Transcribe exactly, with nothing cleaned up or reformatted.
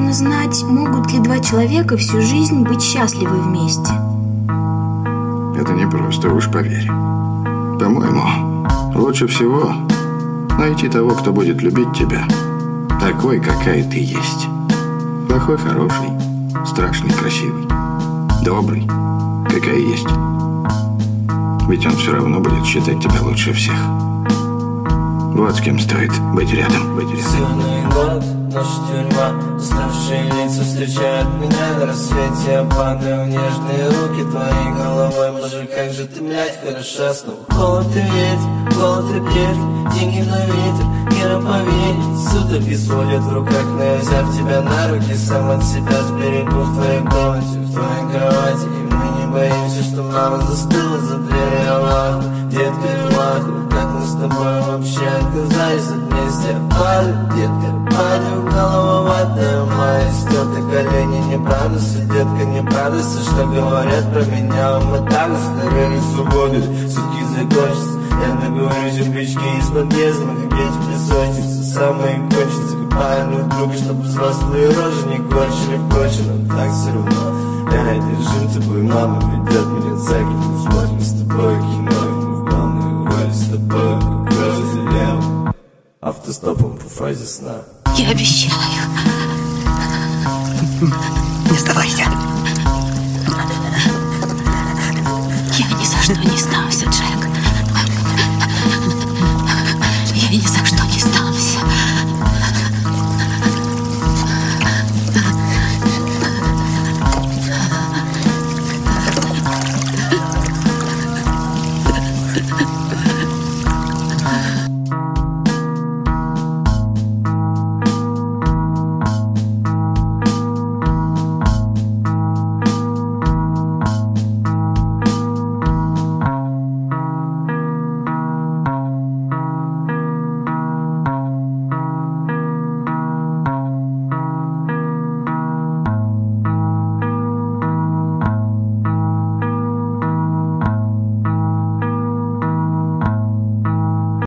нужно знать, могут ли два человека всю жизнь быть счастливы вместе. Это непросто, уж поверь. По-моему, лучше всего найти того, кто будет любить тебя такой, какая ты есть. Плохой, хороший, страшный, красивый, добрый, какая есть. Ведь он все равно будет считать тебя лучше всех. Вот с кем стоит быть рядом, быть рядом. Сильный год, наша тюрьма, уставшие лица встречают меня на рассвете. Я падаю в нежные руки твоей головой. Боже, как же ты, блядь, хороша. Снова холод и ветер, холод и плеть, деньги на ветер, не поверить. Суток сводят в руках, но я, взяв тебя на руки, сам от себя сберегу в твоей комнате, в твоей кровати. И мы не боимся, что мама застыла за дверью Аллаху. Детка, Аллаху, как мы с тобой вообще оказались вместе. Я падаю, детка, падаю, голова ватная моя, стерты колени, не правда, детка, не правда, все, что говорят про меня. Мы так устарели свободы, сутки закончатся. Я договорюсь у печки из подъезда, как дети песочницы, самые кончицы. Копаю друг друга, чтоб взрослые рожи не корчили в коче. Нам так все равно, я держим тобой, мама ведет меня за руку. Мы смотрим с тобой кино, и мы в главную роль с тобой, как кожа залем, автостопом по фазе сна. Я обещаю. Не сдавайся.